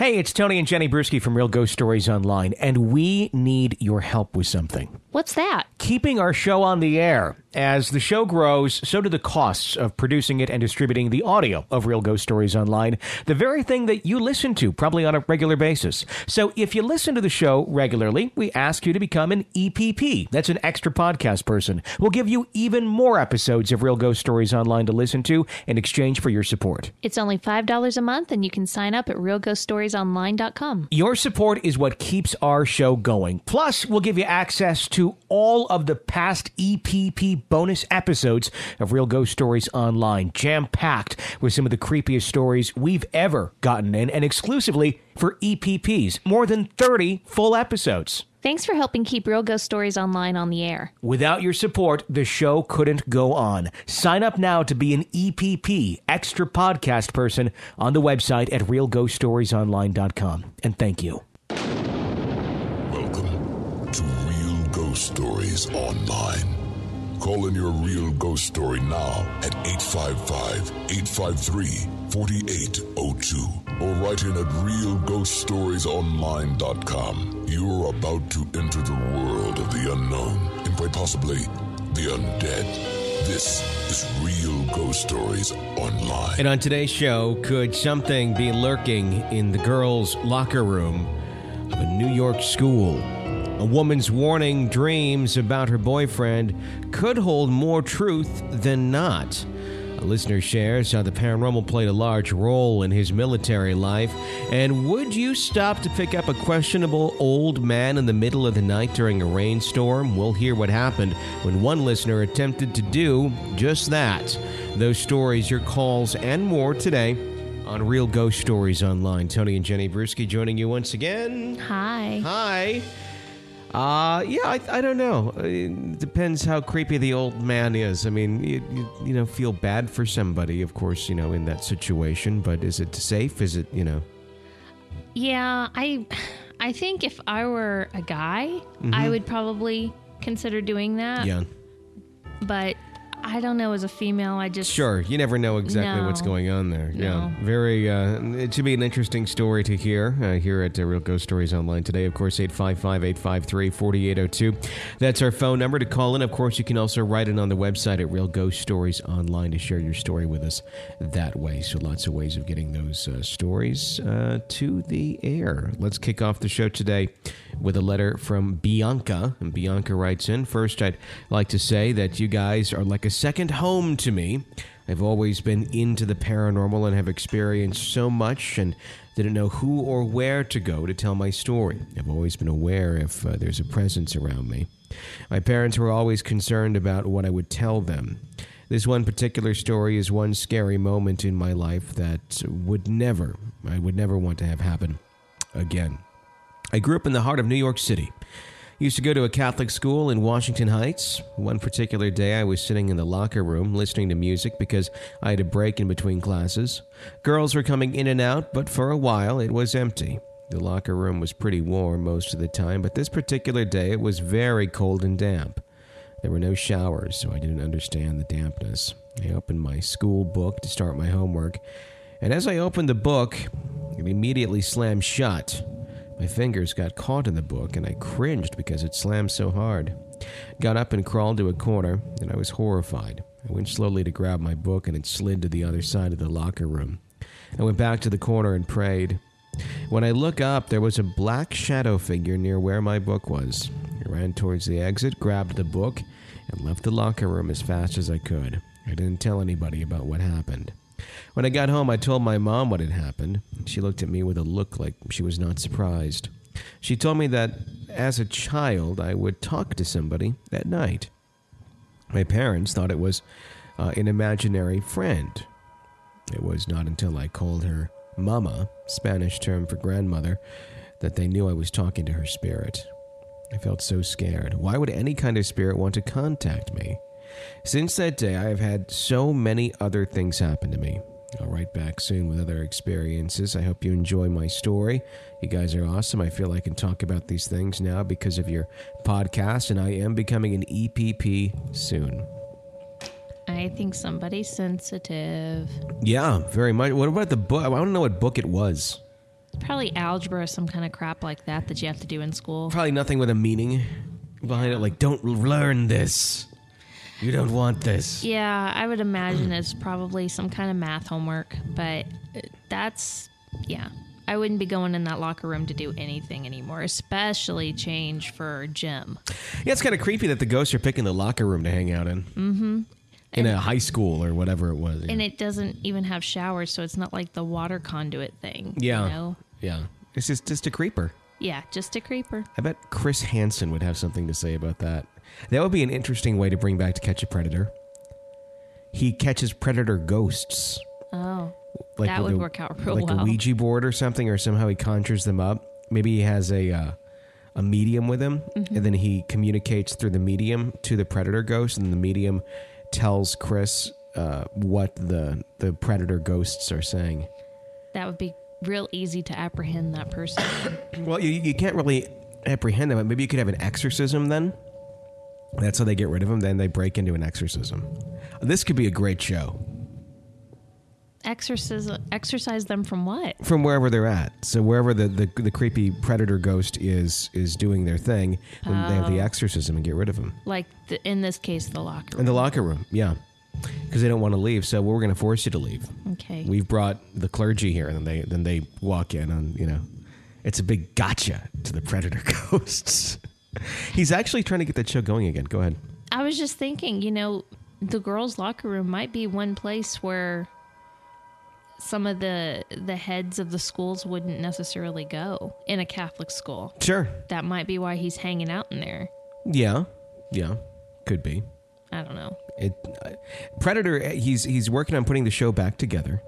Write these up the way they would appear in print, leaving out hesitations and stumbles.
Hey, it's Tony and Jenny Brewski from Real Ghost Stories Online, and we need your help with something. What's that? Keeping our show on the air. As the show grows, so do the costs of producing it and distributing the audio of Real Ghost Stories Online, the very thing that you listen to probably on a regular basis. So if you listen to the show regularly, we ask you to become an EPP. That's an extra podcast person. We'll give you even more episodes of Real Ghost Stories Online to listen to in exchange for your support. It's only $5 a month, and you can sign up at realghoststoriesonline.com. Your support is what keeps our show going. Plus, we'll give you access to all of the past EPP bonus episodes of Real Ghost Stories Online, jam-packed with some of the creepiest stories we've ever gotten in, and exclusively for EPPs. More than 30 full episodes. Thanks for helping keep Real Ghost Stories Online on the air. Without your support, the show couldn't go on. Sign up now to be an EPP, extra podcast person, on the website at realghoststoriesonline.com. And thank you. Welcome to Real Ghost Stories Online. Call in your real ghost story now at 855-853-4802 or write in at realghoststoriesonline.com. You are about to enter the world of the unknown and quite possibly the undead. This is Real Ghost Stories Online. And on today's show, could something be lurking in the girls' locker room of a New York school? A woman's warning dreams about her boyfriend could hold more truth than not. A listener shares how the paranormal played a large role in his military life. And would you stop to pick up a questionable old man in the middle of the night during a rainstorm? We'll hear what happened when one listener attempted to do just that. Those stories, your calls, and more today on Real Ghost Stories Online. Tony and Jenny Brewski joining you once again. Hi. Hi. I don't know. It depends how creepy the old man is. I mean, you feel bad for somebody, of course, in that situation. But is it safe? Is it, Yeah, I think if I were a guy, I would probably consider doing that. Yeah. But I don't know, as a female, I just... Sure, you never know exactly what's going on there. No. Yeah, very, it should be an interesting story to hear here at Real Ghost Stories Online today. Of course, 855-853-4802. That's our phone number to call in. Of course, you can also write in on the website at Real Ghost Stories Online to share your story with us that way. So lots of ways of getting those stories to the air. Let's kick off the show today with a letter from Bianca. And Bianca writes in, first, I'd like to say that you guys are like a second home to me. I've always been into the paranormal and have experienced so much and didn't know who or where to go to tell my story. I've always been aware if there's a presence around me. My parents were always concerned about what I would tell them. This one particular story is one scary moment in my life that I would never want to have happen again. I grew up in the heart of New York City. Used to go to a Catholic school in Washington Heights. One particular day, I was sitting in the locker room listening to music because I had a break in between classes. Girls were coming in and out, but for a while, it was empty. The locker room was pretty warm most of the time, but this particular day, it was very cold and damp. There were no showers, so I didn't understand the dampness. I opened my school book to start my homework, and as I opened the book, it immediately slammed shut. My fingers got caught in the book, and I cringed because it slammed so hard. Got up and crawled to a corner, and I was horrified. I went slowly to grab my book, and it slid to the other side of the locker room. I went back to the corner and prayed. When I look up, there was a black shadow figure near where my book was. I ran towards the exit, grabbed the book, and left the locker room as fast as I could. I didn't tell anybody about what happened. When I got home, I told my mom what had happened. She looked at me with a look like she was not surprised. She told me that as a child, I would talk to somebody at night. My parents thought it was an imaginary friend. It was not until I called her Mama, Spanish term for grandmother, that they knew I was talking to her spirit. I felt so scared. Why would any kind of spirit want to contact me? Since that day, I have had so many other things happen to me. I'll write back soon with other experiences. I hope you enjoy my story. You guys are awesome. I feel I can talk about these things now because of your podcast, and I am becoming an EPP soon. I think somebody's sensitive. Yeah, very much. What about the book? I want to know what book it was. Probably algebra, some kind of crap like that you have to do in school. Probably nothing with a meaning behind it, like, don't learn this. You don't want this. Yeah, I would imagine it's probably some kind of math homework, but I wouldn't be going in that locker room to do anything anymore, especially change for gym. Yeah, it's kind of creepy that the ghosts are picking the locker room to hang out in. Mm-hmm. In a high school or whatever it was. And it doesn't even have showers, so it's not like the water conduit thing. Yeah. You know? Yeah. It's just a creeper. Yeah, just a creeper. I bet Chris Hansen would have something to say about that. That would be an interesting way to bring back To Catch a Predator. He catches predator ghosts. Oh. Like that would work out real well. Like a Ouija board or something, or somehow he conjures them up. Maybe he has a medium with him, and then he communicates through the medium to the predator ghost, and the medium tells Chris what the predator ghosts are saying. That would be real easy to apprehend that person. Well, you can't really apprehend them. Maybe you could have an exorcism then. That's how they get rid of them. Then they break into an exorcism. This could be a great show. Exorcise them from what? From wherever they're at. So wherever the creepy predator ghost is doing their thing, then they have the exorcism and get rid of them. Like in this case, the locker room. In the locker room, yeah. Because they don't want to leave, so we're going to force you to leave. Okay. We've brought the clergy here, and then they walk in, and it's a big gotcha to the predator ghosts. He's actually trying to get that show going again. Go ahead. I was just thinking, the girls' locker room might be one place where some of the heads of the schools wouldn't necessarily go in a Catholic school. Sure. That might be why he's hanging out in there. Yeah, could be. I don't know. Predator, he's working on putting the show back together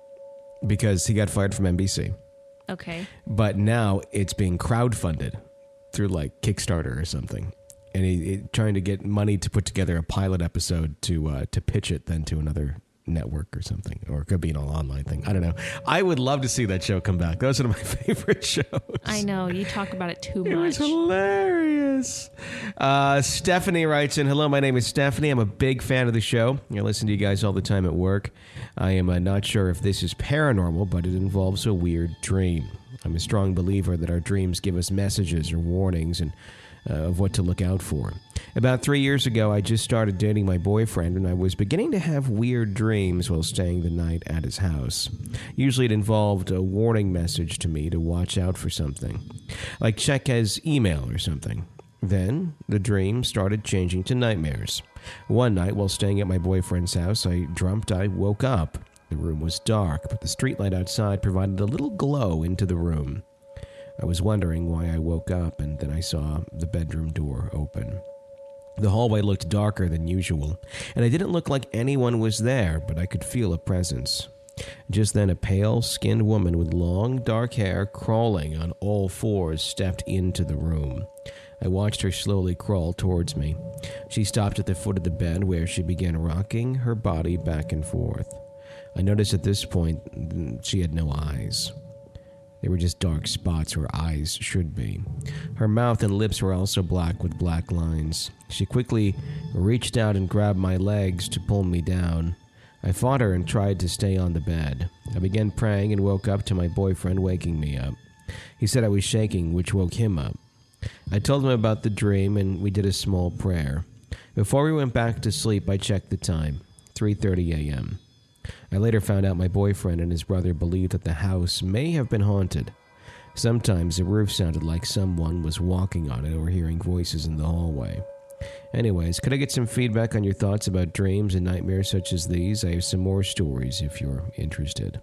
because he got fired from NBC. Okay. But now it's being crowdfunded through like Kickstarter or something, and he trying to get money to put together a pilot episode to pitch it then to another network or something, or it could be an all online thing. I don't know. I would love to see that show come back. That was one of my favorite shows. I know, you talk about it too much. It was hilarious. Stephanie writes in, hello, my name is Stephanie. I'm a big fan of the show. I listen to you guys all the time at work. I am not sure if this is paranormal, but it involves a weird dream. I'm a strong believer that our dreams give us messages or warnings and of what to look out for. About 3 years ago, I just started dating my boyfriend, and I was beginning to have weird dreams while staying the night at his house. Usually it involved a warning message to me to watch out for something, like check his email or something. Then the dream started changing to nightmares. One night, while staying at my boyfriend's house, I dreamt I woke up. The room was dark, but the streetlight outside provided a little glow into the room. I was wondering why I woke up, and then I saw the bedroom door open. The hallway looked darker than usual, and it didn't look like anyone was there, but I could feel a presence. Just then, a pale-skinned woman with long, dark hair crawling on all fours stepped into the room. I watched her slowly crawl towards me. She stopped at the foot of the bed, where she began rocking her body back and forth. I noticed at this point she had no eyes. They were just dark spots where eyes should be. Her mouth and lips were also black with black lines. She quickly reached out and grabbed my legs to pull me down. I fought her and tried to stay on the bed. I began praying and woke up to my boyfriend waking me up. He said I was shaking, which woke him up. I told him about the dream, and we did a small prayer. Before we went back to sleep, I checked the time, 3:30 a.m. I later found out my boyfriend and his brother believed that the house may have been haunted. Sometimes the roof sounded like someone was walking on it or hearing voices in the hallway. Anyways, could I get some feedback on your thoughts about dreams and nightmares such as these? I have some more stories if you're interested.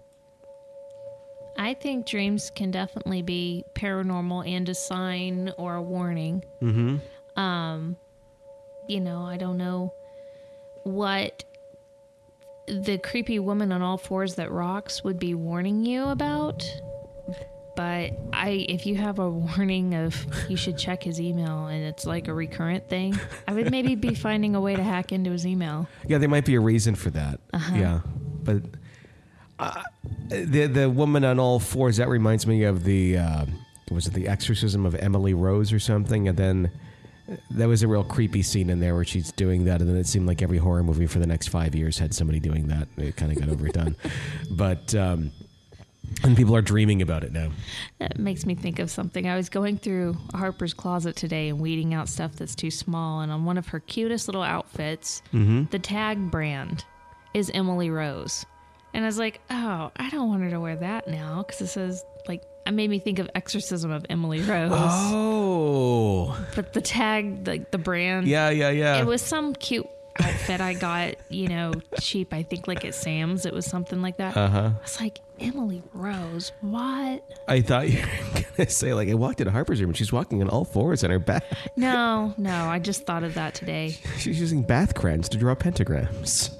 I think dreams can definitely be paranormal and a sign or a warning. Mm-hmm. I don't know what the creepy woman on all fours that rocks would be warning you about, but if you have a warning of you should check his email and it's like a recurrent thing, I would maybe be finding a way to hack into his email. Yeah, there might be a reason for that. Yeah, but the woman on all fours, that reminds me of the exorcism of Emily Rose or something, and then there was a real creepy scene in there where she's doing that, and then it seemed like every horror movie for the next 5 years had somebody doing that. It kind of got overdone. But And people are dreaming about it now. That makes me think of something. I was going through Harper's closet today and weeding out stuff that's too small. And on one of her cutest little outfits, the tag brand is Emily Rose. And I was like, oh, I don't want her to wear that now. Because it says, like, it made me think of Exorcism of Emily Rose. Oh. But the tag, like the brand. Yeah. It was some cute outfit I got, cheap. I think like at Sam's. It was something like that. I was like, Emily Rose, what? I thought you were going to say, like, I walked into Harper's room and she's walking on all fours on her back. No, I just thought of that today. She's using bath crayons to draw pentagrams.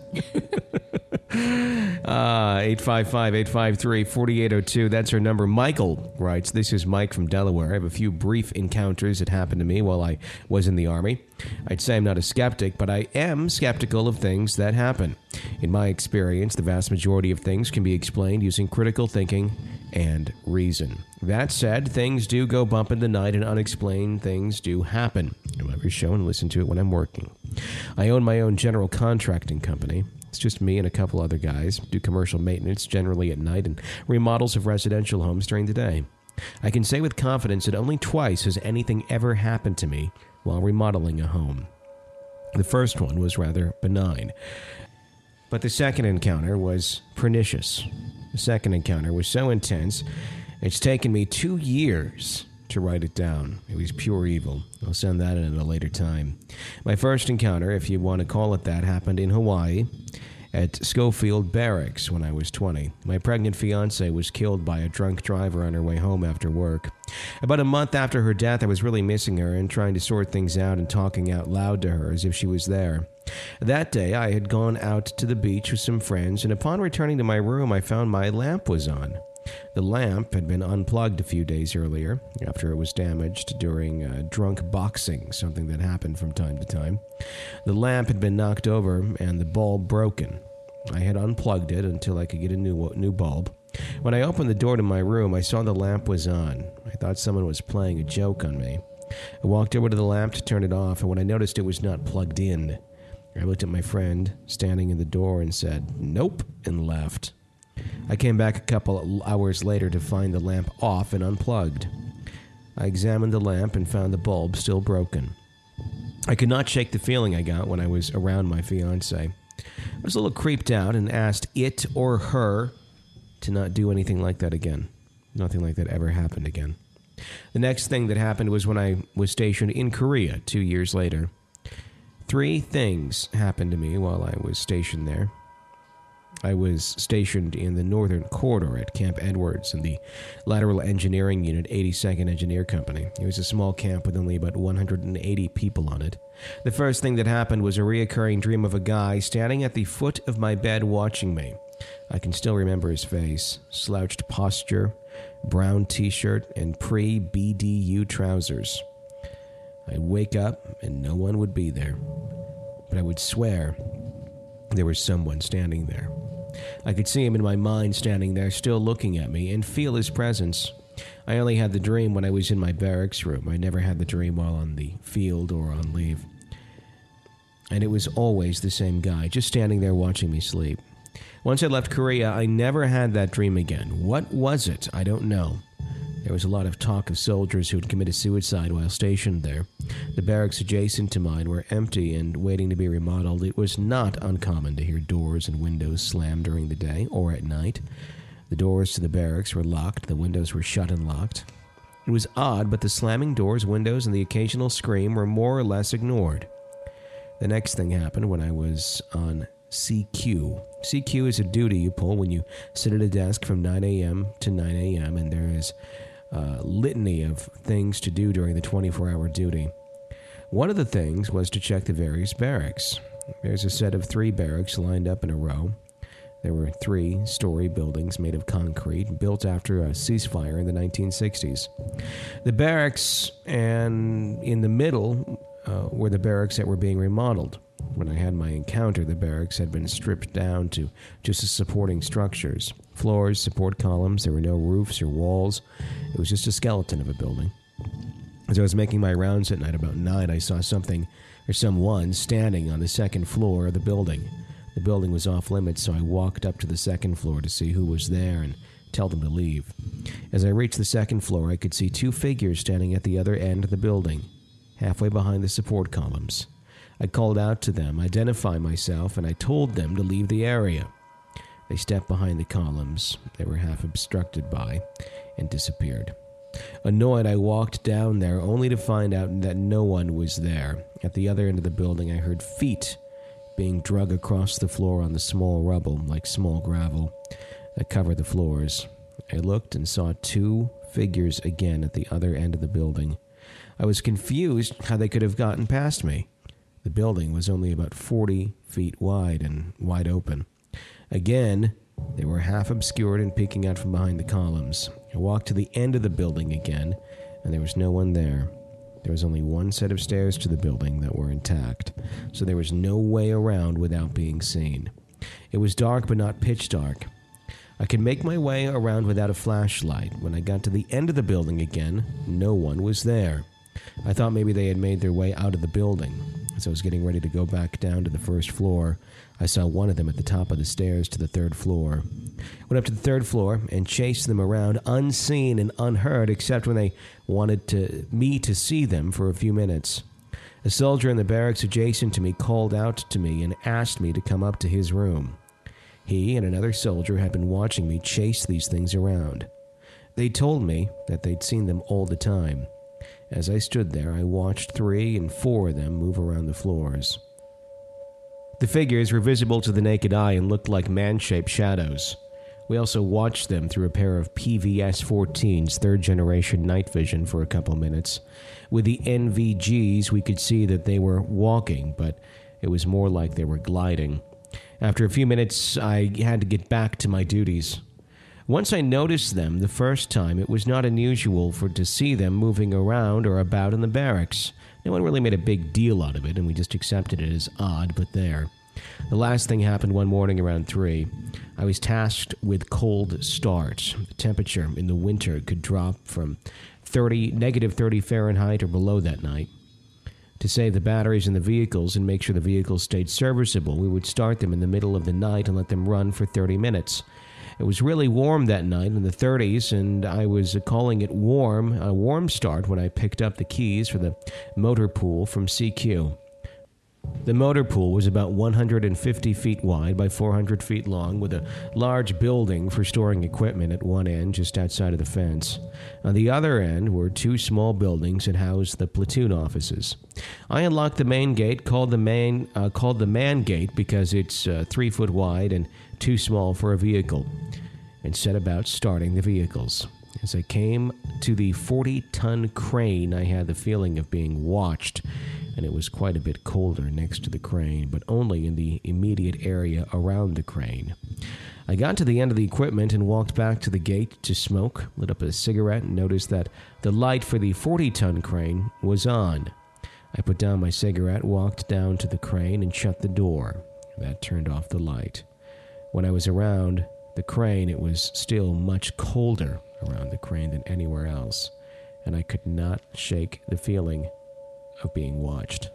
855-853-4802. That's her number. Michael writes, this is Mike from Delaware. I have a few brief encounters that happened to me while I was in the Army. I'd say I'm not a skeptic, but I am skeptical of things that happen. In my experience, the vast majority of things can be explained using critical thinking and reason. That said, things do go bump in the night and unexplained things do happen. I love your show and listen to it when I'm working. I own my own general contracting company. It's just me and a couple other guys. Do commercial maintenance generally at night and remodels of residential homes during the day. I can say with confidence that only twice has anything ever happened to me while remodeling a home. The first one was rather benign, but the second encounter was pernicious. The second encounter was so intense, it's taken me 2 years to write it down. It was pure evil. I'll send that in at a later time. My first encounter, if you want to call it that, happened in Hawaii at Schofield Barracks when I was 20. My pregnant fiancée was killed by a drunk driver on her way home after work. About a month after her death, I was really missing her and trying to sort things out and talking out loud to her as if she was there. That day, I had gone out to the beach with some friends, and upon returning to my room, I found my lamp was on. The lamp had been unplugged a few days earlier after it was damaged during drunk boxing, something that happened from time to time. The lamp had been knocked over and the bulb broken. I had unplugged it until I could get a new bulb. When I opened the door to my room, I saw the lamp was on. I thought someone was playing a joke on me. I walked over to the lamp to turn it off, and when I noticed it was not plugged in, I looked at my friend standing in the door and said, "Nope," and left. I came back a couple hours later to find the lamp off and unplugged. I examined the lamp and found the bulb still broken. I could not shake the feeling I got when I was around my fiancée. I was a little creeped out and asked it or her to not do anything like that again. Nothing like that ever happened again. The next thing that happened was when I was stationed in Korea 2 years later. 3 things happened to me while I was stationed there. I was stationed in the Northern Corridor at Camp Edwards in the Lateral Engineering Unit, 82nd Engineer Company. It was a small camp with only about 180 people on it. The first thing that happened was a reoccurring dream of a guy standing at the foot of my bed watching me. I can still remember his face, slouched posture, brown t-shirt, and pre-BDU trousers. I'd wake up and no one would be there, but I would swear there was someone standing there. I could see him in my mind standing there, still looking at me, and feel his presence. I only had the dream when I was in my barracks room. I never had the dream while on the field or on leave. And it was always the same guy, just standing there watching me sleep. Once I left Korea, I never had that dream again. What was it? I don't know. There was a lot of talk of soldiers who had committed suicide while stationed there. The barracks adjacent to mine were empty and waiting to be remodeled. It was not uncommon to hear doors and windows slam during the day or at night. The doors to the barracks were locked. The windows were shut and locked. It was odd, but the slamming doors, windows, and the occasional scream were more or less ignored. The next thing happened when I was on CQ. CQ is a duty you pull when you sit at a desk from 9 a.m. to 9 a.m., and there is a litany of things to do during the 24-hour duty. One of the things was to check the various barracks. There's a set of 3 barracks lined up in a row. There were 3-story buildings made of concrete, built after a ceasefire in the 1960s. The barracks, and in the middle were the barracks that were being remodeled. When I had my encounter, the barracks had been stripped down to just the supporting structures. Floors, support columns, there were no roofs or walls. It was just a skeleton of a building. As I was making my rounds at night about 9, I saw something or someone standing on the second floor of the building. The building was off limits, so I walked up to the second floor to see who was there and tell them to leave. As I reached the second floor, I could see 2 figures standing at the other end of the building, halfway behind the support columns. I called out to them, identified myself, and I told them to leave the area. They stepped behind the columns they were half obstructed by and disappeared. Annoyed, I walked down there only to find out that no one was there. At the other end of the building, I heard feet being dragged across the floor on the small rubble, like small gravel, that covered the floors. I looked and saw 2 figures again at the other end of the building. I was confused how they could have gotten past me. The building was only about 40 feet wide and wide open. Again, they were half obscured and peeking out from behind the columns. I walked to the end of the building again, and there was no one there. There was only one set of stairs to the building that were intact, so there was no way around without being seen. It was dark, but not pitch dark. I could make my way around without a flashlight. When I got to the end of the building again, no one was there. I thought maybe they had made their way out of the building. As I was getting ready to go back down to the first floor, I saw one of them at the top of the stairs to the 3rd floor. Went up to the 3rd floor and chased them around unseen and unheard, except when they wanted me to see them for a few minutes. A soldier in the barracks adjacent to me called out to me and asked me to come up to his room. He and another soldier had been watching me chase these things around. They told me that they'd seen them all the time. As I stood there, I watched 3 and 4 of them move around the floors. The figures were visible to the naked eye and looked like man-shaped shadows. We also watched them through a pair of PVS-14's 3rd-generation night vision for a couple minutes. With the NVGs, we could see that they were walking, but it was more like they were gliding. After a few minutes, I had to get back to my duties. Once I noticed them the first time, it was not unusual to see them moving around or about in the barracks. No one really made a big deal out of it, and we just accepted it as odd, but there. The last thing happened one morning around 3. I was tasked with cold starts. The temperature in the winter could drop from negative 30 Fahrenheit or below that night. To save the batteries in the vehicles and make sure the vehicles stayed serviceable, we would start them in the middle of the night and let them run for 30 minutes. It was really warm that night in the 30s, and I was calling it a warm start when I picked up the keys for the motor pool from CQ. The motor pool was about 150 feet wide by 400 feet long, with a large building for storing equipment at one end just outside of the fence. On the other end were 2 small buildings that housed the platoon offices. I unlocked the main gate, called the man gate because it's 3 foot wide and too small for a vehicle, and set about starting the vehicles. As I came to the 40-ton crane, I had the feeling of being watched, and it was quite a bit colder next to the crane, but only in the immediate area around the crane. I got to the end of the equipment and walked back to the gate to smoke, lit up a cigarette, and noticed that the light for the 40-ton crane was on. I put down my cigarette, walked down to the crane, and shut the door. That turned off the light. When I was around the crane, it was still much colder around the crane than anywhere else, and I could not shake the feeling of being watched.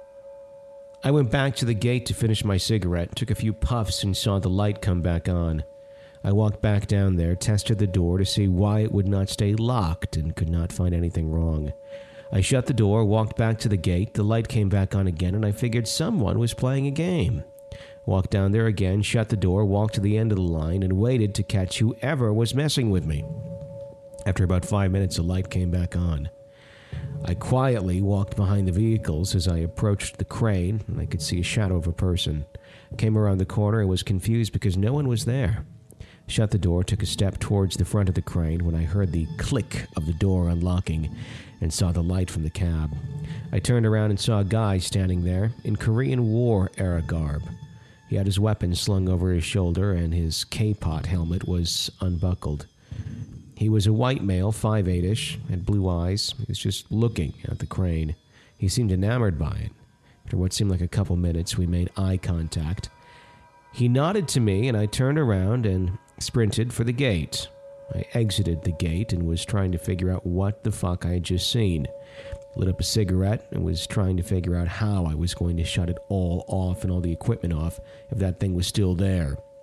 I went back to the gate to finish my cigarette, took a few puffs, and saw the light come back on. I walked back down there, tested the door to see why it would not stay locked, and could not find anything wrong. I shut the door, walked back to the gate, the light came back on again, and I figured someone was playing a game. Walked down there again, shut the door, walked to the end of the line, and waited to catch whoever was messing with me. After about 5 minutes, the light came back on. I quietly walked behind the vehicles. As I approached the crane, and I could see a shadow of a person. Came around the corner and was confused because no one was there. Shut the door, took a step towards the front of the crane when I heard the click of the door unlocking and saw the light from the cab. I turned around and saw a guy standing there in Korean War-era garb. He had his weapon slung over his shoulder, and his K-pot helmet was unbuckled. He was a white male, 5'8"-ish, had blue eyes. He was just looking at the crane. He seemed enamored by it. After what seemed like a couple minutes, we made eye contact. He nodded to me, and I turned around and sprinted for the gate. I exited the gate and was trying to figure out what the fuck I had just seen. Lit up a cigarette and was trying to figure out how I was going to shut it all off and all the equipment off if that thing was still there.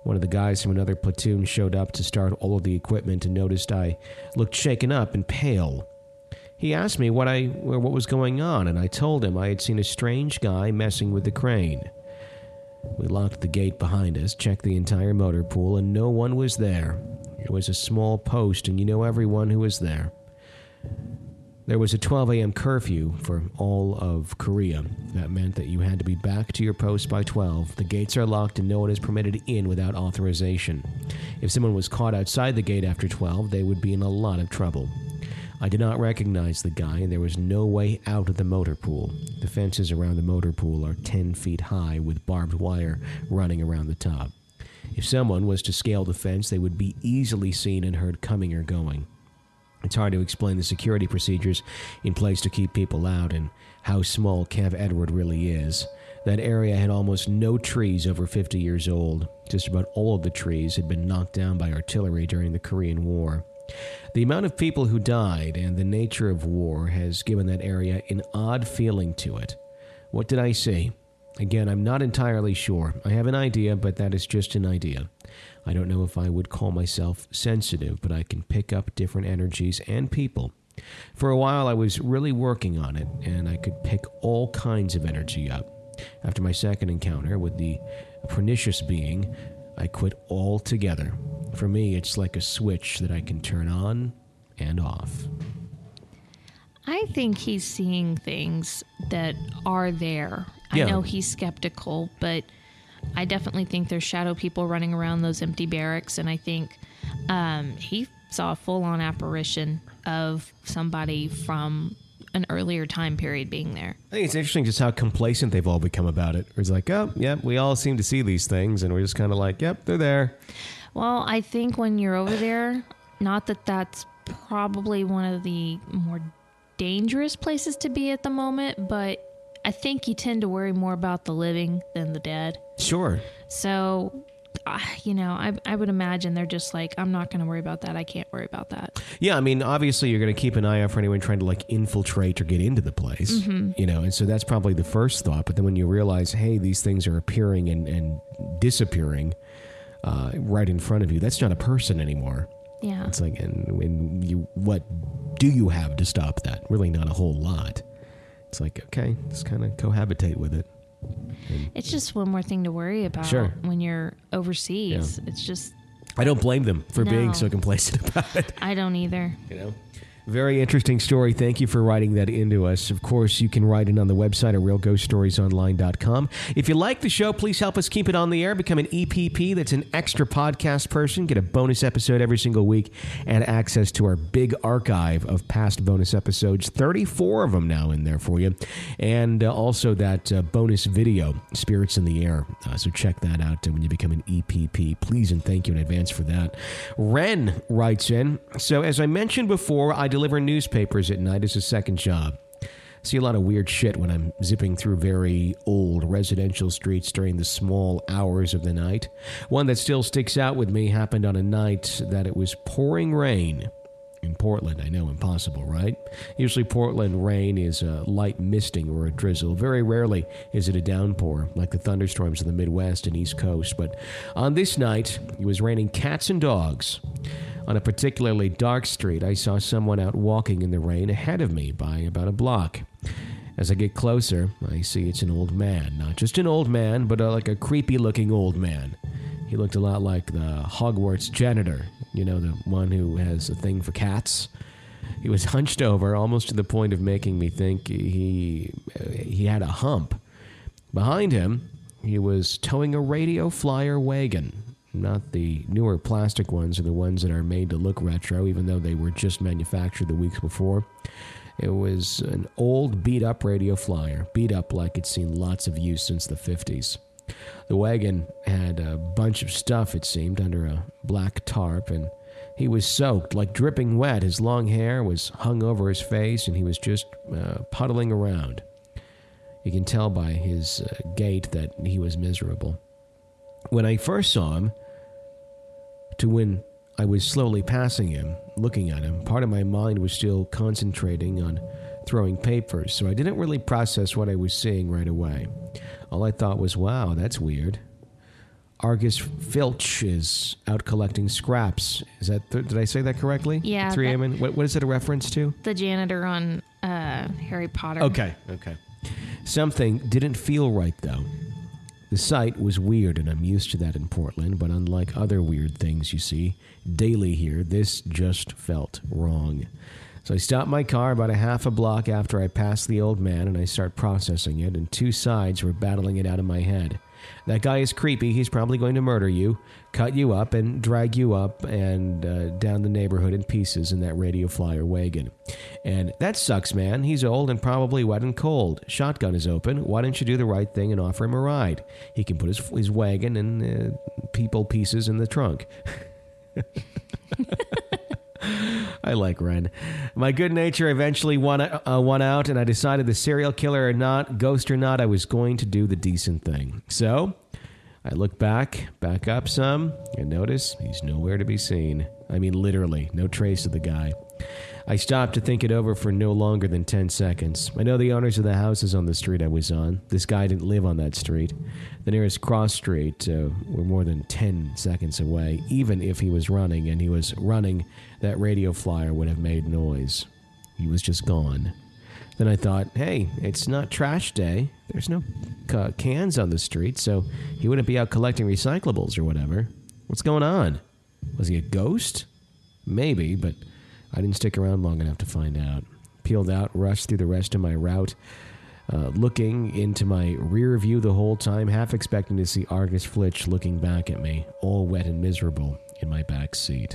One of the guys from another platoon showed up to start all of the equipment and noticed I looked shaken up and pale. He asked me what was going on, and I told him I had seen a strange guy messing with the crane. We locked the gate behind us, checked the entire motor pool, and no one was there. It was a small post, and you know everyone who was there. There was a 12 a.m. curfew for all of Korea. That meant that you had to be back to your post by 12. The gates are locked and no one is permitted in without authorization. If someone was caught outside the gate after 12, they would be in a lot of trouble. I did not recognize the guy, and there was no way out of the motor pool. The fences around the motor pool are 10 feet high with barbed wire running around the top. If someone was to scale the fence, they would be easily seen and heard coming or going. It's hard to explain the security procedures in place to keep people out and how small Camp Edward really is. That area had almost no trees over 50 years old. Just about all of the trees had been knocked down by artillery during the Korean War. The amount of people who died and the nature of war has given that area an odd feeling to it. What did I see? Again, I'm not entirely sure. I have an idea, but that is just an idea. I don't know if I would call myself sensitive, but I can pick up different energies and people. For a while, I was really working on it, and I could pick all kinds of energy up. After my second encounter with the pernicious being, I quit altogether. For me, it's like a switch that I can turn on and off. I think he's seeing things that are there. Yeah. I know he's skeptical, but I definitely think there's shadow people running around those empty barracks, and I think he saw a full-on apparition of somebody from an earlier time period being there. I think it's interesting just how complacent they've all become about it. It's like, oh, yeah, we all seem to see these things, and we're just kind of like, yep, they're there. Well, I think when you're over there, not that that's probably one of the more dangerous places to be at the moment, but I think you tend to worry more about the living than the dead. Sure. So, I would imagine they're just like, I'm not going to worry about that. I can't worry about that. Yeah, I mean, obviously you're going to keep an eye out for anyone trying to like infiltrate or get into the place, and so that's probably the first thought. But then when you realize, hey, these things are appearing and disappearing right in front of you, that's not a person anymore. Yeah. It's like, what do you have to stop that? Really not a whole lot. It's like, okay, just kind of cohabitate with it. It's just one more thing to worry about when you're overseas. Yeah. It's just... I don't blame them for being so complacent about it. I don't either. Very interesting story. Thank you for writing that into us. Of course, you can write in on the website at realghoststoriesonline.com. If you like the show, please help us keep it on the air. Become an EPP. That's an extra podcast person. Get a bonus episode every single week and access to our big archive of past bonus episodes. 34 of them now in there for you. And also that bonus video, Spirits in the Air. So check that out when you become an EPP. Please and thank you in advance for that. Ren writes in, so as I mentioned before, I deliver newspapers at night as a second job. See a lot of weird shit when I'm zipping through very old residential streets during the small hours of the night. One that still sticks out with me happened on a night that it was pouring rain. In Portland, I know, impossible, right? Usually Portland rain is a light misting or a drizzle. Very rarely is it a downpour, like the thunderstorms of the Midwest and East Coast. But on this night, it was raining cats and dogs. On a particularly dark street, I saw someone out walking in the rain ahead of me by about a block. As I get closer, I see it's an old man. Not just an old man, but like a creepy-looking old man. He looked a lot like the Hogwarts janitor, the one who has a thing for cats. He was hunched over, almost to the point of making me think he had a hump. Behind him, he was towing a radio flyer wagon. Not the newer plastic ones or the ones that are made to look retro, even though they were just manufactured the weeks before. It was an old beat-up radio flyer, beat up like it's seen lots of use since the 50s. The wagon had a bunch of stuff, it seemed, under a black tarp, and he was soaked, like dripping wet. His long hair was hung over his face, and he was just puddling around. You can tell by his gait that he was miserable. When I first saw him, to when I was slowly passing him, looking at him, part of my mind was still concentrating on throwing papers, so I didn't really process what I was seeing right away. All I thought was, wow, that's weird. Argus Filch is out collecting scraps. Is that did I say that correctly? Yeah. 3 a.m. What is it a reference to? The janitor on Harry Potter. Okay. Something didn't feel right, though. The sight was weird, and I'm used to that in Portland, but unlike other weird things you see daily here, this just felt wrong. So I stopped my car about a half a block after I passed the old man, and I start processing it, and two sides were battling it out of my head. That guy is creepy. He's probably going to murder you, cut you up, and drag you up and down the neighborhood in pieces in that radio flyer wagon. And that sucks, man. He's old and probably wet and cold. Shotgun is open. Why don't you do the right thing and offer him a ride? He can put his wagon and people pieces in the trunk. I like Ren. My good nature eventually won out, and I decided the serial killer or not, ghost or not, I was going to do the decent thing. So I look back up some, and notice he's nowhere to be seen. I mean, literally, no trace of the guy. I stopped to think it over for no longer than 10 seconds. I know the owners of the houses on the street I was on. This guy didn't live on that street. The nearest cross street were more than 10 seconds away. Even if he was running, and he was running, that radio flyer would have made noise. He was just gone. Then I thought, hey, it's not trash day. There's no cans on the street, so he wouldn't be out collecting recyclables or whatever. What's going on? Was he a ghost? Maybe, but I didn't stick around long enough to find out. Peeled out, rushed through the rest of my route, looking into my rear view the whole time, half expecting to see Argus Filch looking back at me, all wet and miserable in my back seat.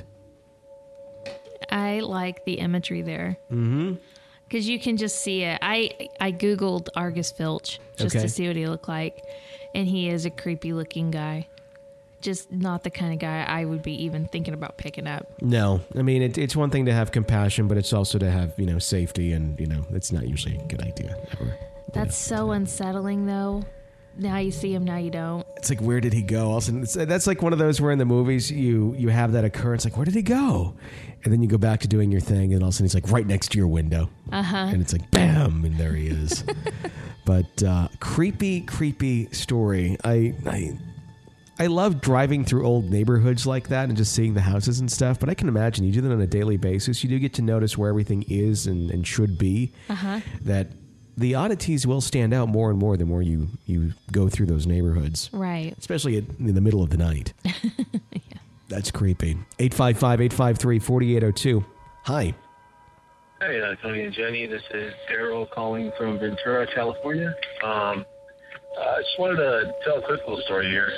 I like the imagery there. Mm-hmm. Because you can just see it. I Googled Argus Filch just to see what he looked like. And he is a creepy looking guy. Just not the kind of guy I would be even thinking about picking up. No. I mean, it's one thing to have compassion, but it's also to have, safety, and, it's not usually a good idea ever. That's so unsettling, though. Now you see him, now you don't. It's like, where did he go? Also, that's like one of those where in the movies you have that occurrence, like, where did he go? And then you go back to doing your thing, and all of a sudden he's like right next to your window. Uh-huh. And it's like, bam, and there he is. But creepy story. I love driving through old neighborhoods like that and just seeing the houses and stuff, but I can imagine you do that on a daily basis. You do get to notice where everything is and should be. Uh-huh. That the oddities will stand out more and more the more you go through those neighborhoods. Right. Especially in the middle of the night. Yeah. That's creepy. 855-853-4802. Hi. Hey, Tony and Jenny. This is Daryl calling from Ventura, California. I just wanted to tell a quick little story here.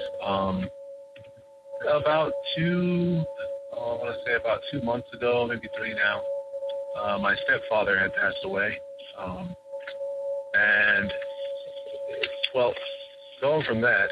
About 2 months ago, maybe 3 now, my stepfather had passed away. And, well, going from that,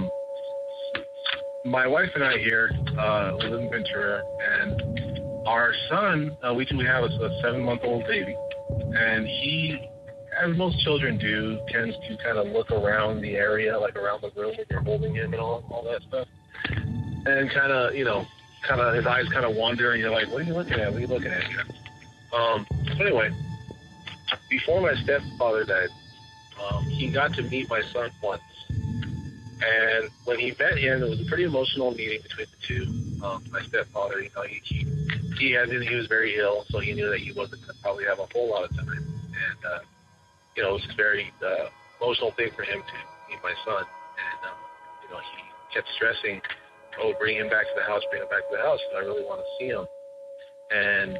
my wife and I here live in Ventura, and our son, we have a 7-month-old baby, and he, as most children do, tends to kind of look around the area, like around the room when you're holding him and all that stuff, and kind of his eyes kind of wander, and you're like, what are you looking at? What are you looking at here? So anyway, before my stepfather died, he got to meet my son once. And when he met him, it was a pretty emotional meeting between the two. My stepfather, he was very ill, so he knew that he wasn't going to probably have a whole lot of time. And, it was a very emotional thing for him to meet my son. And, he kept stressing, bring him back to the house, and I really want to see him. And,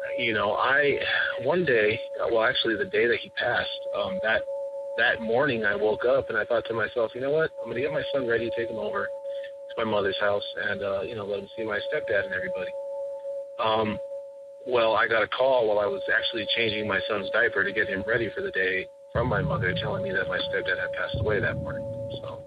one day, the day that he passed, that morning I woke up and I thought to myself, you know what, I'm going to get my son ready to take him over to my mother's house and, let him see my stepdad and everybody. Well, I got a call while I was actually changing my son's diaper to get him ready for the day from my mother telling me that my stepdad had passed away that morning. So,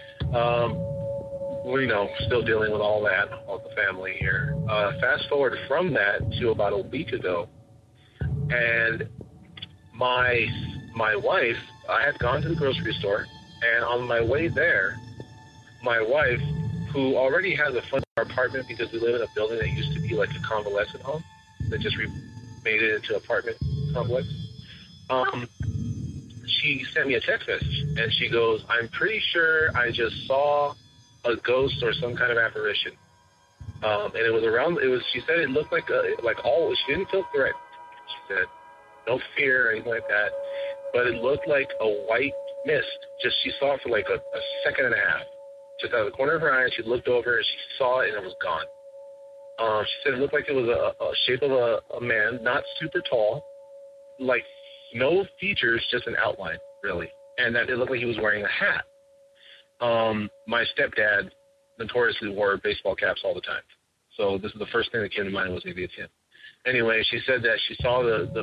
we're, still dealing with all that, all the family here. Fast forward from that to about a week ago, and my wife, I had gone to the grocery store, and on my way there, my wife, who already has a fun apartment because we live in a building that used to be like a convalescent home that just made it into an apartment complex, she sent me a text message, and she goes, I'm pretty sure I just saw a ghost or some kind of apparition. And it was around. She said it looked like all. She didn't feel threatened. She said no fear or anything like that, but it looked like a white mist. She saw it for like a second and a half, just out of the corner of her eye. And she looked over and she saw it and it was gone. She said it looked like it was a shape of a man, not super tall, like no features, just an outline, really. And that it looked like he was wearing a hat. My stepdad notoriously wore baseball caps all the time. So this is the first thing that came to mind was maybe it's him. Anyway, she said that she saw the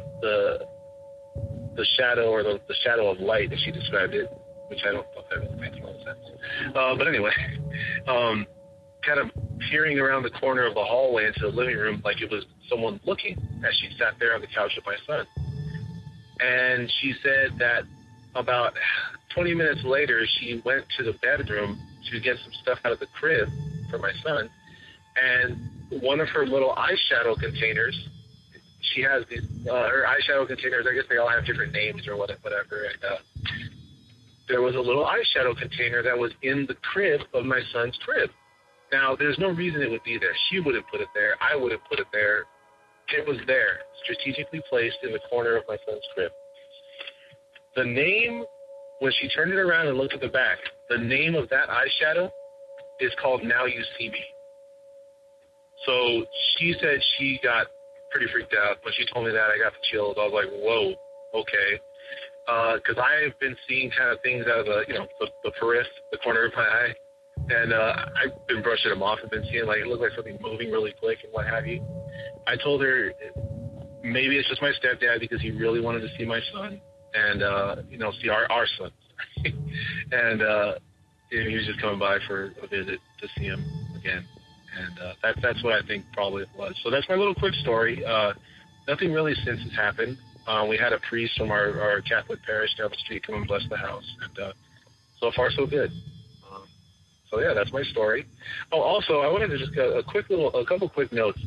shadow or the shadow of light as she described it, which I don't know if that really makes a lot of sense. But anyway, kind of peering around the corner of the hallway into the living room like it was someone looking as she sat there on the couch with my son. And she said that about 20 minutes later, she went to the bedroom to get some stuff out of the crib for my son. And one of her little eyeshadow containers, she has these, her eyeshadow containers, I guess they all have different names or whatever. And there was a little eyeshadow container that was in the crib of my son's crib. Now, there's no reason it would be there. She wouldn't put it there. I wouldn't put it there. It was there, strategically placed in the corner of my son's crib. The name, when she turned it around and looked at the back, the name of that eyeshadow is called Now You See Me. So she said she got pretty freaked out. When she told me that, I got the chills. I was like, whoa, okay. Because I've been seeing kind of things out of the periphery, the corner of my eye. And I've been brushing them off. I've been seeing, like, it looked like something moving really quick and what have you. I told her maybe it's just my stepdad because he really wanted to see my son and, see our son. And he was just coming by for a visit to see him again. And that's what I think probably it was. So that's my little quick story. Nothing really since has happened. We had a priest from our Catholic parish down the street come and bless the house. And so far, so good. So yeah, that's my story. Oh, also, I wanted to just get a couple quick notes.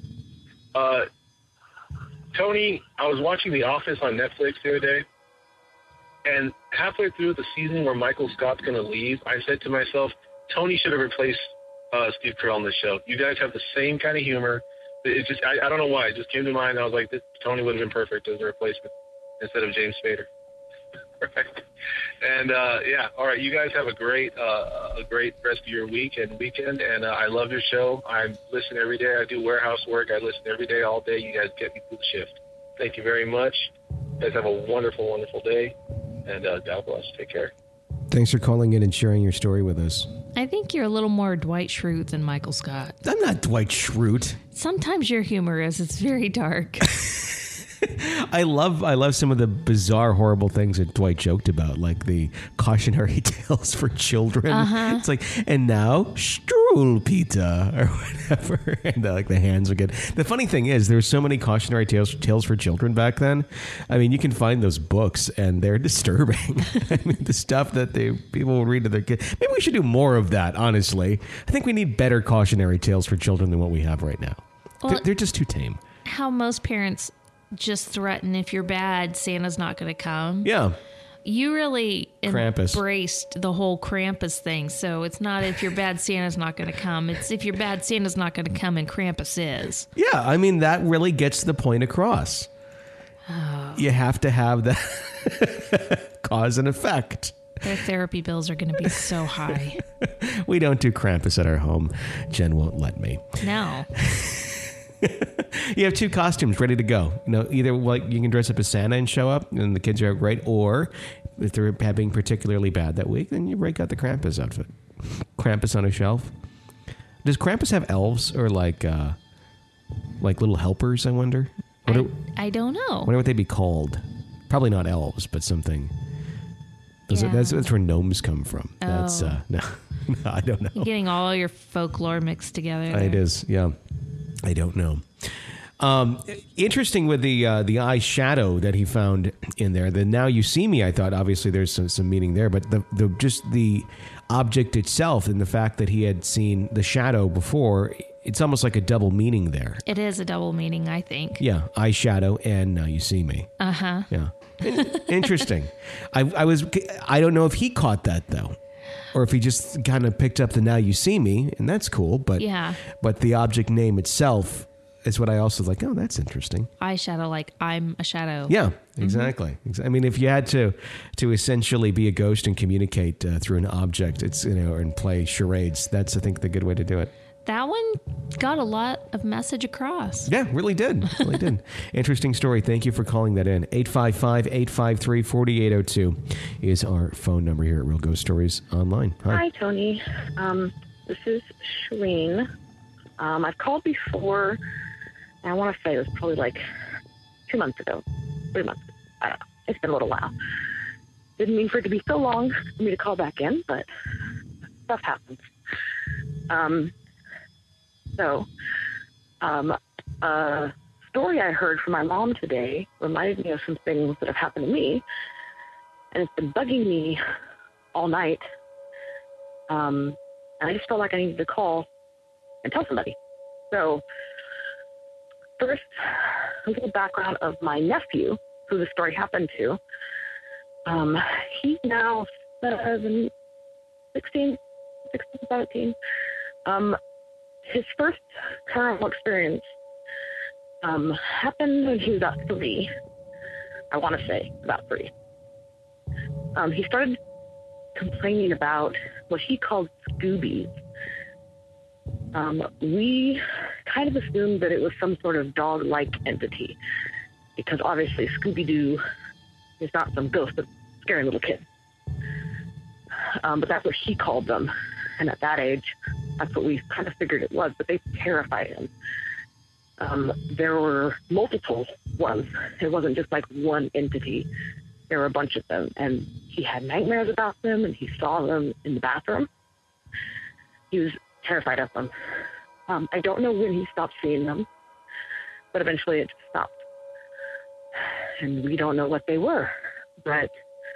Tony, I was watching The Office on Netflix the other day, and halfway through the season where Michael Scott's going to leave, I said to myself, Tony should have replaced Steve Carell on the show. You guys have the same kind of humor. It just, I don't know why. It just came to mind. I was like, Tony would have been perfect as a replacement instead of James Spader. Right. And all right. You guys have a great rest of your week and weekend. And I love your show. I listen every day. I do warehouse work. I listen every day, all day. You guys get me through the shift. Thank you very much. You guys have a wonderful, wonderful day. And God bless. Take care. Thanks for calling in and sharing your story with us. I think you're a little more Dwight Schrute than Michael Scott. I'm not Dwight Schrute. Sometimes your humor is. It's very dark. I love some of the bizarre, horrible things that Dwight joked about, like the cautionary tales for children. Uh-huh. It's like, and now Strul Pita or whatever, and the hands would get. The funny thing is, there were so many cautionary tales for children back then. I mean, you can find those books, and they're disturbing. I mean, the stuff that people will read to their kids. Maybe we should do more of that. Honestly, I think we need better cautionary tales for children than what we have right now. Well, they're just too tame. How most parents just threaten, if you're bad, Santa's not going to come. Yeah. You really embraced the whole Krampus thing. So it's not if you're bad, Santa's not going to come. It's if you're bad, Santa's not going to come and Krampus is. Yeah. I mean, that really gets the point across. Oh. You have to have that cause and effect. Their therapy bills are going to be so high. We don't do Krampus at our home. Jen won't let me. No. You have two costumes ready to go. Either you can dress up as Santa and show up, and the kids are great, or if they're being particularly bad that week, then you break out the Krampus outfit. Krampus on a shelf. Does Krampus have elves or like little helpers? I wonder. I don't know. I wonder what they'd be called. Probably not elves, but something. That's where gnomes come from. Oh. That's no, I don't know. You're getting all your folklore mixed together. It is, yeah. I don't know. Interesting with the eyeshadow that he found in there. The Now You See Me, I thought obviously there's some meaning there, but the object itself and the fact that he had seen the shadow before, it's almost like a double meaning there. It is a double meaning, I think. Yeah, eyeshadow and Now You See Me. Uh-huh. Yeah. Interesting. I don't know if he caught that though. Or if he just kind of picked up the Now You See Me, and that's cool, but Yeah. but the object name itself is what I also like, oh, that's interesting. Eyeshadow, like I'm a shadow. Yeah, exactly. I mean, if you had to essentially be a ghost and communicate through an object, it's, and play charades, that's, I think, the good way to do it. That one got a lot of message across. Yeah, really did. Really did. Interesting story. Thank you for calling that in. 855-853-4802 is our phone number here at Real Ghost Stories Online. Hi, Tony. This is Shereen. I've called before, and I want to say it was probably like 2 months ago, 3 months ago. I don't know. It's been a little while. Didn't mean for it to be so long for me to call back in, but stuff happens. A story I heard from my mom today reminded me of some things that have happened to me, and it's been bugging me all night. And I just felt like I needed to call and tell somebody. So, first, a little background of my nephew, who the story happened to. He's now 16, 17. His first paranormal experience happened when he was about 3. I want to say about 3. He started complaining about what he called Scoobies. We kind of assumed that it was some sort of dog-like entity, because obviously Scooby-Doo is not some ghost that's scaring little kids. But that's what he called them. And at that age, that's what we kind of figured it was, but they terrified him. There were multiple ones. It wasn't just like one entity. There were a bunch of them, and he had nightmares about them, and he saw them in the bathroom. He was terrified of them. I don't know when he stopped seeing them, but eventually it just stopped. And we don't know what they were, but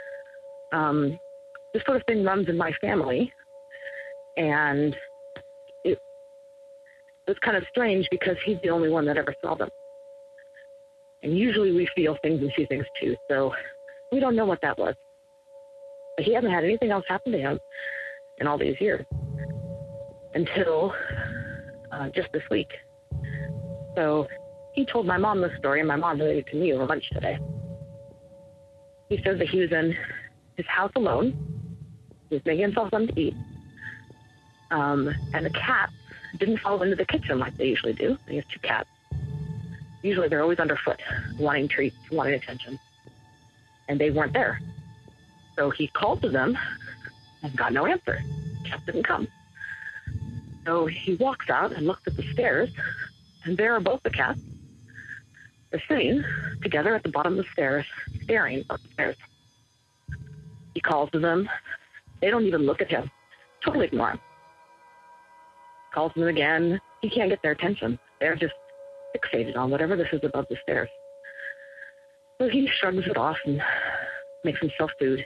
this sort of thing runs in my family, and it was kind of strange because he's the only one that ever saw them. And usually we feel things and see things too, so we don't know what that was. But he hasn't had anything else happen to him in all these years until just this week. So he told my mom this story, and my mom related it to me over lunch today. He said that he was in his house alone. He was making himself something to eat. And the cats didn't fall into the kitchen like they usually do. He has 2 cats. Usually they're always underfoot, wanting treats, wanting attention. And they weren't there. So he called to them and got no answer. Cats didn't come. So he walks out and looks at the stairs, and there are both the cats. They're sitting together at the bottom of the stairs, staring up the stairs. He calls to them. They don't even look at him. Totally ignore him. Calls them again. He can't get their attention. They're just fixated on whatever this is above the stairs. So he shrugs it off and makes himself food.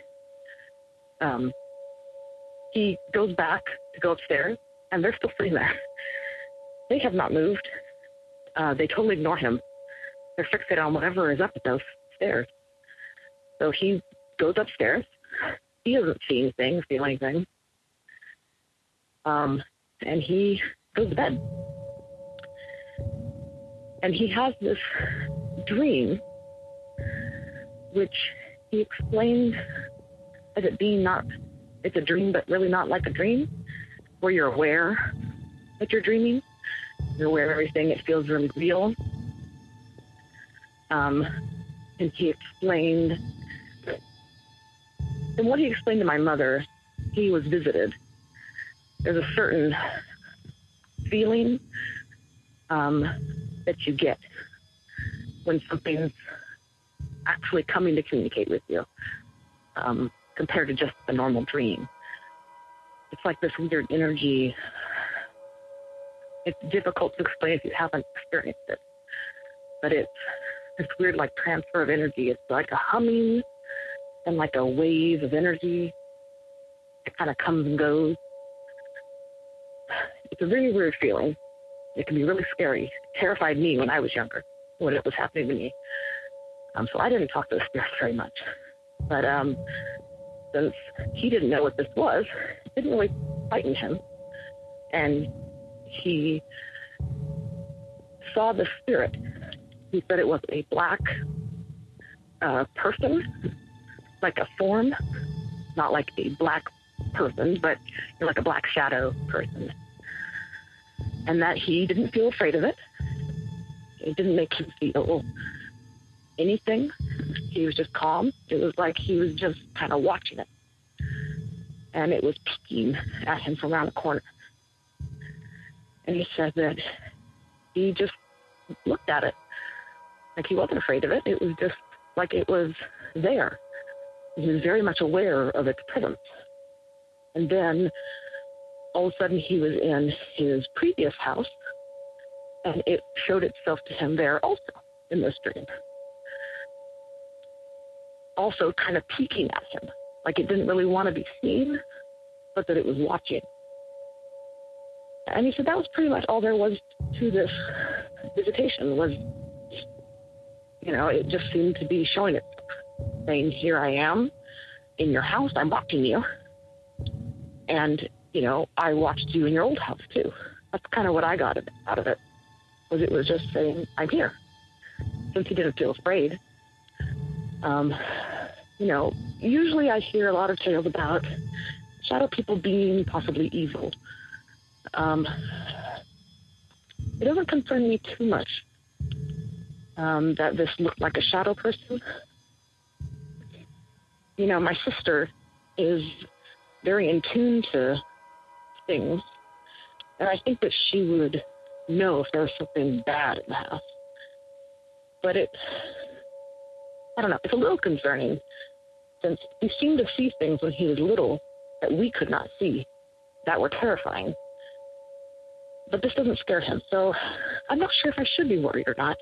He goes back to go upstairs, and they're still sitting there. They have not moved. They totally ignore him. They're fixated on whatever is up at those stairs. So he goes upstairs. He doesn't see anything, feel anything. And he goes to bed. And he has this dream, which he explained as it being it's a dream, but really not like a dream, where you're aware that you're dreaming. You're aware of everything. It feels really real. And he explained, and what he explained to my mother, he was visited. There's a certain feeling that you get when something's actually coming to communicate with you, compared to just a normal dream. It's like this weird energy. It's difficult to explain if you haven't experienced it, but it's this weird like transfer of energy. It's like a humming and like a wave of energy. It kind of comes and goes. It's a very weird feeling. It can be really scary. It terrified me when I was younger, when it was happening to me. So I didn't talk to the spirits very much. But since he didn't know what this was, it didn't really frighten him. And he saw the spirit. He said it was a black person, like a form, not like a black person, but like a black shadow person. And that he didn't feel afraid of it. It didn't make him feel anything. He was just calm. It was like he was just kind of watching it. And it was peeking at him from around the corner. And he said that he just looked at it. Like he wasn't afraid of it. It was just like it was there. He was very much aware of its presence. And then all of a sudden he was in his previous house, and it showed itself to him there also in this dream. Also kind of peeking at him, like it didn't really want to be seen, but that it was watching. And he said that was pretty much all there was to this visitation was, it just seemed to be showing itself, saying, here I am in your house, I'm watching you. And, I watched you in your old house too. That's kind of what I got out of it, was it was just saying, I'm here. Since he didn't feel afraid. Usually I hear a lot of tales about shadow people being possibly evil. It doesn't concern me too much that this looked like a shadow person. My sister is very in tune to things, and I think that she would know if there was something bad in the house. But I don't know, it's a little concerning, since he seemed to see things when he was little that we could not see, that were terrifying. But this doesn't scare him, so I'm not sure if I should be worried or not.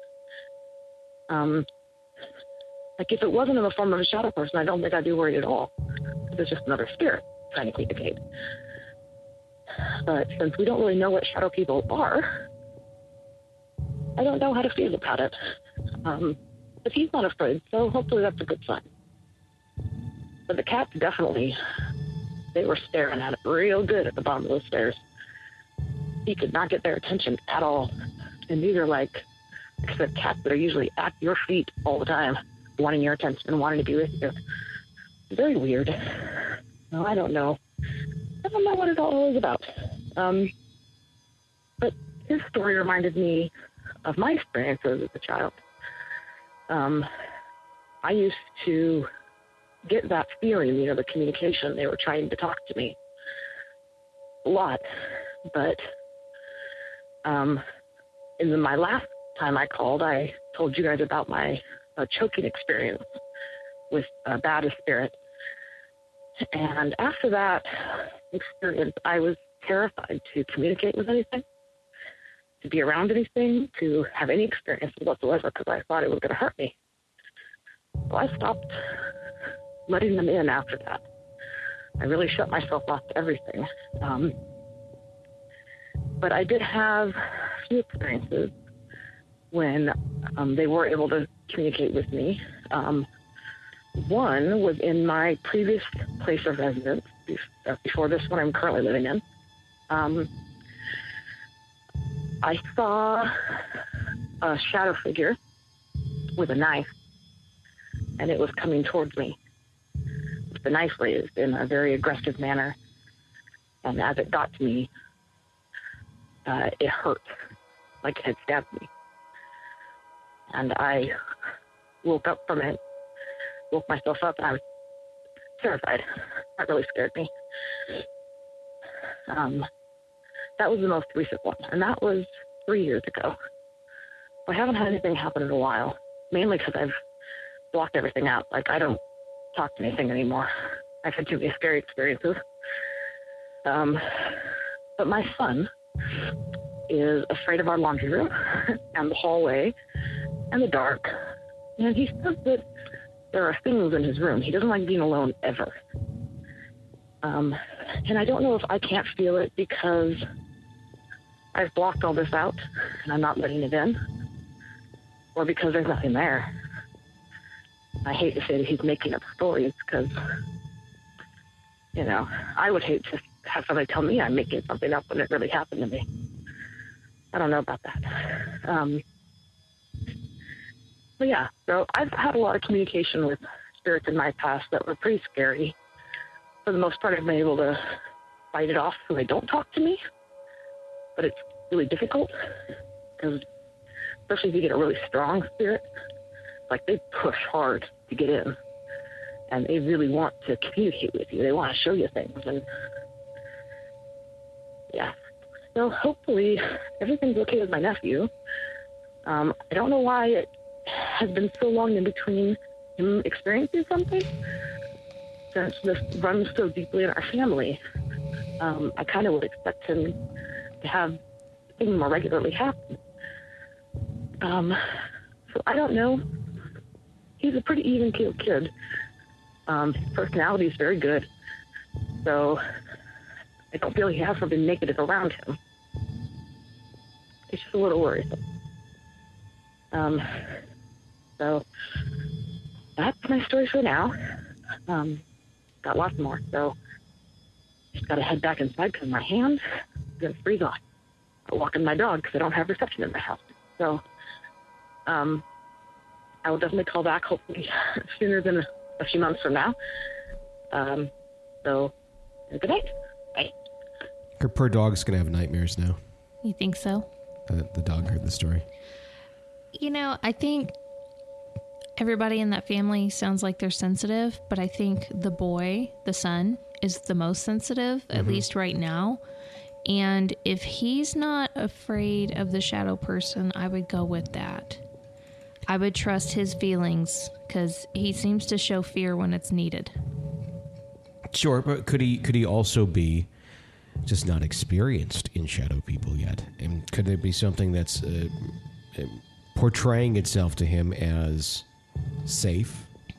Like if it wasn't in the form of a shadow person, I don't think I'd be worried at all. It's just another spirit trying to communicate. But since we don't really know what shadow people are, I don't know how to feel about it. But he's not afraid, so hopefully that's a good sign. But the cats definitely, they were staring at it real good at the bottom of those stairs. He could not get their attention at all. And these are like I said, cats that are usually at your feet all the time, wanting your attention and wanting to be with you. Very weird. No, I don't know. I don't know what it all is about. But his story reminded me of my experiences as a child. I used to get that feeling, the communication. They were trying to talk to me a lot. But in my last time I called, I told you guys about my choking experience with a bad spirit. And after that experience, I was terrified to communicate with anything, to be around anything, to have any experience whatsoever, because I thought it was going to hurt me. So I stopped letting them in after that. I really shut myself off to everything. But I did have a few experiences when they were able to communicate with me. One was in my previous place of residence, before this one I'm currently living in. I saw a shadow figure with a knife, and it was coming towards me with the knife raised in a very aggressive manner. And as it got to me, it hurt, like it had stabbed me. And I woke up from it, woke myself up, and I was terrified. That really scared me. That was the most recent one, and that was 3 years ago. I haven't had anything happen in a while, mainly because I've blocked everything out. Like, I don't talk to anything anymore. I've had too many scary experiences. But my son is afraid of our laundry room and the hallway and the dark. And he says that there are things in his room. He doesn't like being alone ever. And I don't know if I can't feel it because I've blocked all this out and I'm not letting it in, or because there's nothing there. I hate to say that he's making up stories because I would hate to have somebody tell me I'm making something up when it really happened to me. I don't know about that. But yeah, so I've had a lot of communication with spirits in my past that were pretty scary. For the most part, I've been able to fight it off so they don't talk to me. But it's really difficult because, especially if you get a really strong spirit, like they push hard to get in. And they really want to communicate with you. They want to show you things. And yeah. So hopefully everything's okay with my nephew. I don't know why it has been so long in between him experiencing something, since this runs so deeply in our family. I kind of would expect him to have things more regularly happen. So I don't know. He's a pretty even-keeled kid. His personality is very good. So I don't feel he has something negative around him. It's just a little worrisome. So that's my story for now. Got lots more, so just got to head back inside because my hand's going to freeze off. I'm walking my dog because I don't have reception in my house. So I will definitely call back, hopefully sooner than a few months from now. So good night. Bye. Her poor dog's going to have nightmares now. You think so? The dog heard the story. I think everybody in that family sounds like they're sensitive, but I think the boy, the son, is the most sensitive, at least right now. And if he's not afraid of the shadow person, I would go with that. I would trust his feelings because he seems to show fear when it's needed. Sure, but could he also be just not experienced in shadow people yet? And could there be something that's portraying itself to him as safe?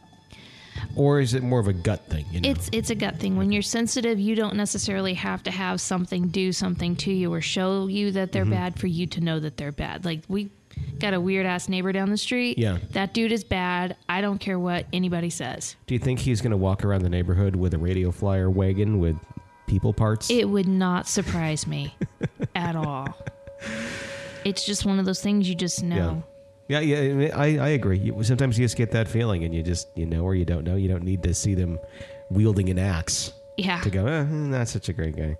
Or is it more of a gut thing? It's a gut thing. When you're sensitive, you don't necessarily have to have something do something to you or show you that they're bad for you to know that they're bad. Like, we got a weird-ass neighbor down the street. Yeah. That dude is bad. I don't care what anybody says. Do you think he's going to walk around the neighborhood with a radio flyer wagon with people parts? It would not surprise me at all. It's just one of those things you just know. Yeah, I agree. Sometimes you just get that feeling, and you know or you don't know. You don't need to see them wielding an axe. Yeah. To go, that's such a great guy.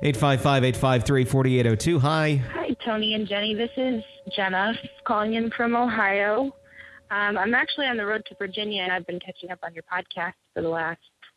855-853-4802. Hi. Hi, Tony and Jenny. This is Jenna calling in from Ohio. I'm actually on the road to Virginia, and I've been catching up on your podcast for the last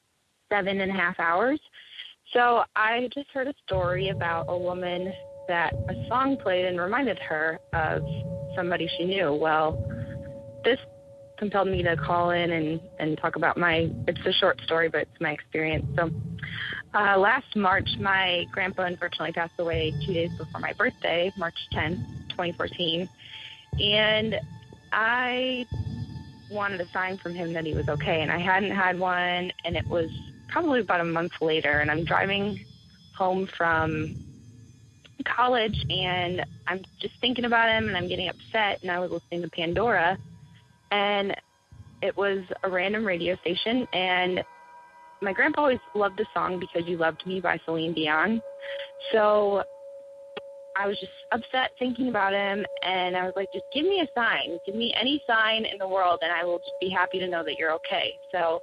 7.5 hours. So I just heard a story about a woman that a song played and reminded her of somebody she knew. Well, this compelled me to call in and talk about it's a short story, but it's my experience. So last March, my grandpa unfortunately passed away 2 days before my birthday, March 10, 2014. And I wanted a sign from him that he was okay, and I hadn't had one, and it was probably about a month later, and I'm driving home from college, and I'm just thinking about him, and I'm getting upset, and I was listening to Pandora, and it was a random radio station, and my grandpa always loved the song Because You Loved Me by Celine Dion. So I was just upset thinking about him, and I was like, just give me a sign. Give me any sign in the world, and I will just be happy to know that you're okay. So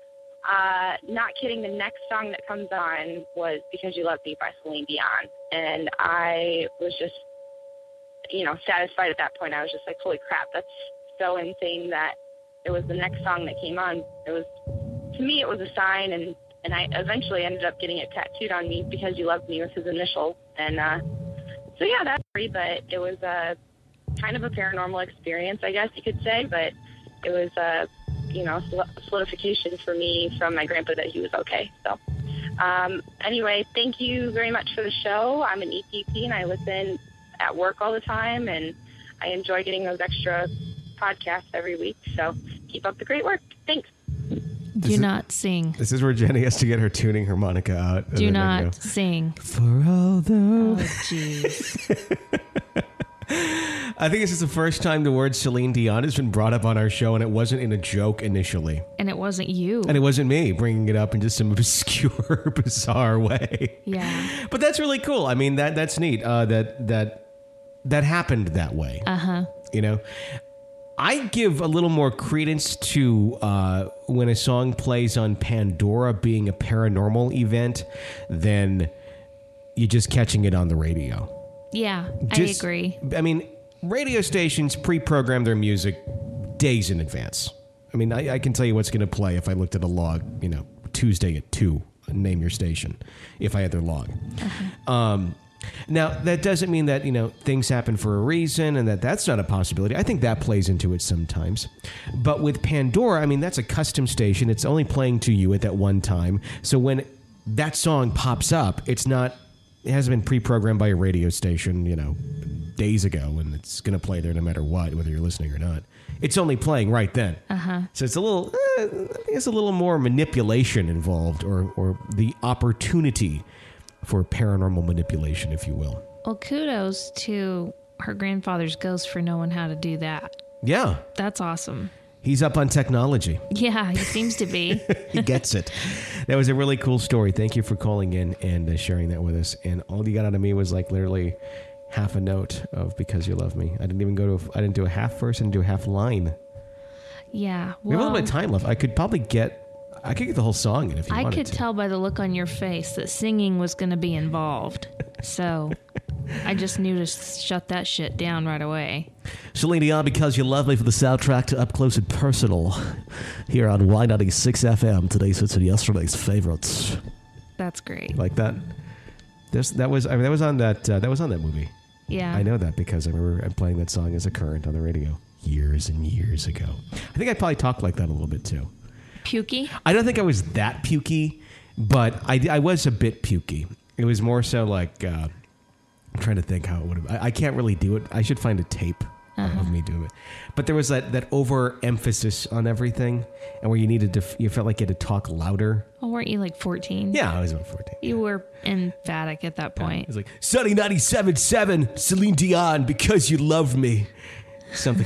not kidding, the next song that comes on was Because You Loved Me by Celine Dion. And I was just, satisfied at that point. I was just like, holy crap, that's so insane that it was the next song that came on. It was, to me, it was a sign, and I eventually ended up getting it tattooed on me, Because You Loved Me, with his initials. And so, yeah, that's free, but it was a kind of a paranormal experience, I guess you could say, but it was a solidification for me from my grandpa that he was okay. So anyway, thank you very much for the show. I'm an EPP, and I listen at work all the time, and I enjoy getting those extra podcasts every week. So keep up the great work. Thanks. Do not sing. This is where Jenny has to get her tuning harmonica out. Do not sing. For all those. Oh, jeez. I think this is the first time the word Celine Dion has been brought up on our show, and it wasn't in a joke initially. And it wasn't you. And it wasn't me bringing it up in just some obscure, bizarre way. Yeah. But that's really cool. I mean, that's neat. That happened that way. Uh-huh. You know? I give a little more credence to when a song plays on Pandora being a paranormal event than you just catching it on the radio. Yeah, I agree. I mean, radio stations pre-program their music days in advance. I mean, I can tell you what's going to play if I looked at a log, Tuesday at 2, name your station, if I had their log. Uh-huh. Now, that doesn't mean that, things happen for a reason and that's not a possibility. I think that plays into it sometimes. But with Pandora, I mean, that's a custom station. It's only playing to you at that one time. So when that song pops up, it hasn't been pre-programmed by a radio station, days ago, and it's going to play there no matter what, whether you're listening or not. It's only playing right then. Uh-huh. So it's a little more manipulation involved, or the opportunity for paranormal manipulation, if you will. Well, kudos to her grandfather's ghost for knowing how to do that. Yeah. That's awesome. He's up on technology. Yeah, he seems to be. He gets it. That was a really cool story. Thank you for calling in and sharing that with us. And all you got out of me was like literally half a note of Because You Love Me. I didn't do a half verse, I didn't do a half line. Yeah. We have a little bit of time left. I could get the whole song in if you wanted to. I could tell by the look on your face that singing was going to be involved. So I just knew to shut that shit down right away. Celine Dion, Because You Love Me, for the soundtrack to Up Close and Personal here on Y96 FM. Today's hits and yesterday's favorites. That's great. Like that? That was on that movie. Yeah. I know that because I remember playing that song as a current on the radio years and years ago. I think I probably talked like that a little bit too. Pukey? I don't think I was that pukey, but I was a bit pukey. It was more so like, I'm trying to think how it would have... I can't really do it. I should find a tape of me doing it. But there was that overemphasis on everything, and where you felt like you had to talk louder. Oh, weren't you like 14? Yeah, I was about 14. You were emphatic at that point. It was like, Sunny 97.7, Celine Dion, Because You Love Me. Something.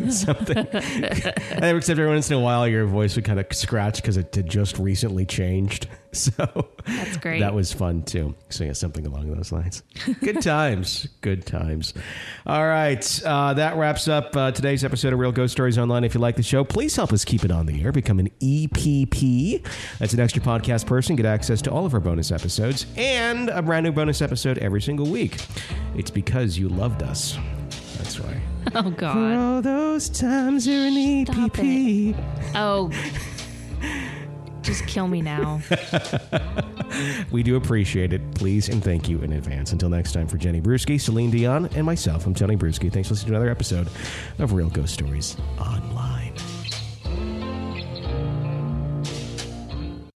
Except every once in a while, your voice would kind of scratch because it had just recently changed. So that's great. That was fun too. So yeah, something along those lines. Good times. Good times. All right. That wraps up today's episode of Real Ghost Stories Online. If you like the show, please help us keep it on the air. Become an EPP. That's an extra podcast person. Get access to all of our bonus episodes and a brand new bonus episode every single week. It's because you loved us. That's right. Oh, God. For all those times you're an EPP. Oh. Just kill me now. We do appreciate it. Please and thank you in advance. Until next time, for Jenny Brewski, Celine Dion, and myself, I'm Tony Brewski. Thanks for listening to another episode of Real Ghost Stories Online.